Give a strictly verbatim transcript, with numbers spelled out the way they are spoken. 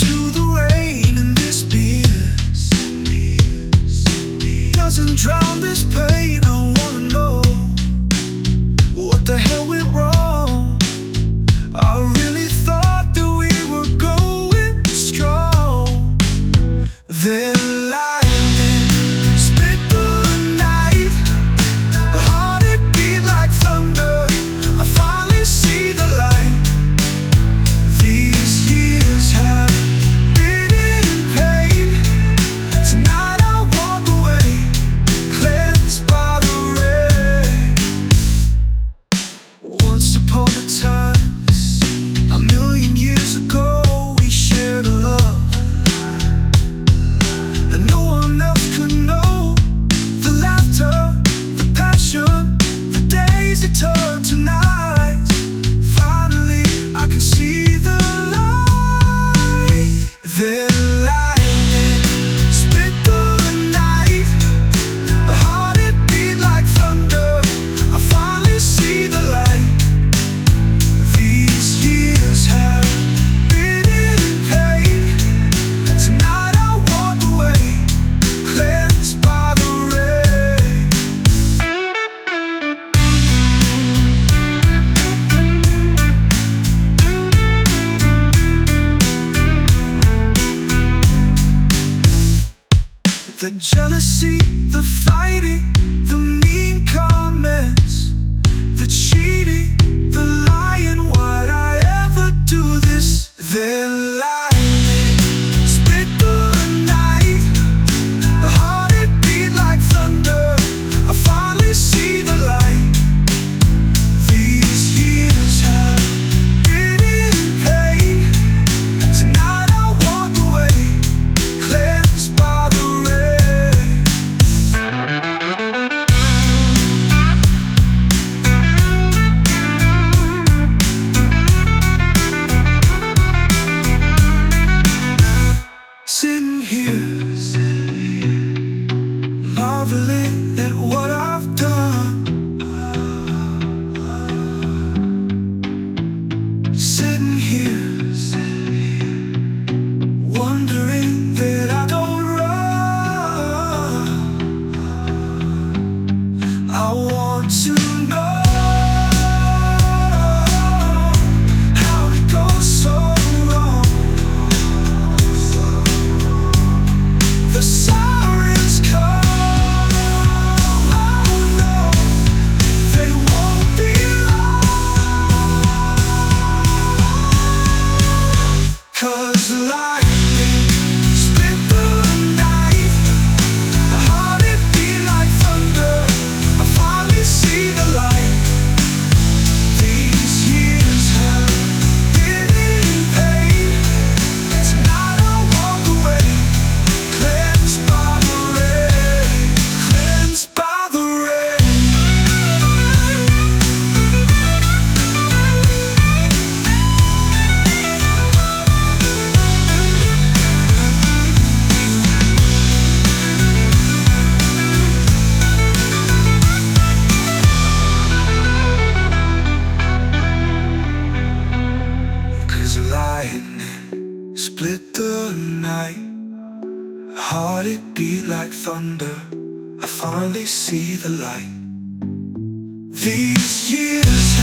to the rain, and this beers doesn't drown this pain. I wanna know what the hell went wrong. I really thought that we were going strong. Then lightning split the night, a heart it beat like thunder. I finally see the light. These years have been in pain. Tonight I walk away, cleansed by the rain. Once upon a time, a million years ago, we shared a love that no one else could know. The laughter, the passion, the days it turned to nights. Finally, I can see the light. Then lightning split the night, a heart it beat like thunder. I finally see the light. These years have been in pain. Tonight I walk away, cleansed by the rain. The jealousy, the fighting, the mean comments, the cheating, the lying. Why'd I ever do this? Then lightning split the night, the heart it beat like thunder. I finally see the light. These years have been in pain. Tonight I walk away, cleansed by the rain. Sitting here, marveling at what I've done. Sitting here, wondering that I don't run. I want to know how it goes so wrong. The sirens come, oh no, they won't be long. 'Cause lightning split the night, the heart it beat like thunder. I finally see the light. These years have been in pain. Tonight I walk away, cleansed by the rain, cleansed by the rain. Cause lightning split the night, heart it beat like thunder. I finally see the light. These years